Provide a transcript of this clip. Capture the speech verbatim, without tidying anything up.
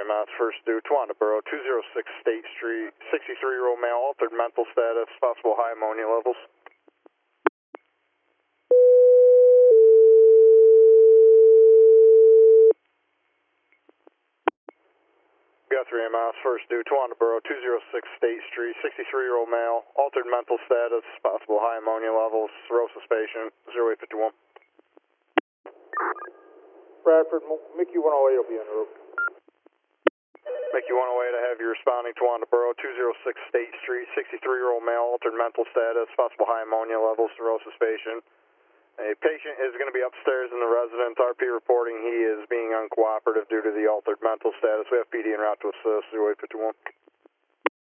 M S, first due, Towanda Borough, two oh six State Street, sixty-three-year-old male, altered mental status, possible high ammonia levels. Guthrie M S, first due, Towanda Borough, two oh six State Street, sixty-three-year-old male, altered mental status, possible high ammonia levels, cirrhosis patient, zero eight fifty-one. Bradford, Mickey one oh eight will be en route. Mickey one oh eight, I have you responding to Towanda Borough, two oh six State Street, sixty-three-year-old male, altered mental status, possible high ammonia levels, cirrhosis patient. A patient is going to be upstairs in the residence. R P reporting he is being uncooperative due to the altered mental status. We have P D en route to assist, zero eight fifty-one.